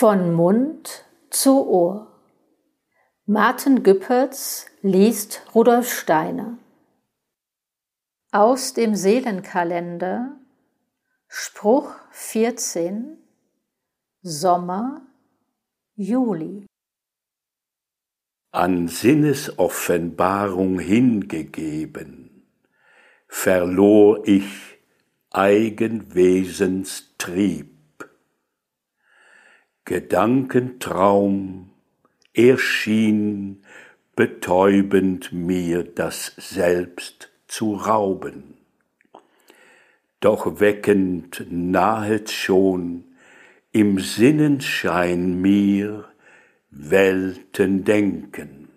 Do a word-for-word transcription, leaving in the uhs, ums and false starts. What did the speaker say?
Von Mund zu Ohr. Martin Güppertz liest Rudolf Steiner. Aus dem Seelenkalender, Spruch vierzehn, Sommer, Juli. An Sinnesoffenbarung hingegeben, verlor ich Eigenwesenstrieb. Gedankentraum erschien betäubend mir das Selbst zu rauben. Doch weckend nahet schon im Sinnenschein mir Weltendenken.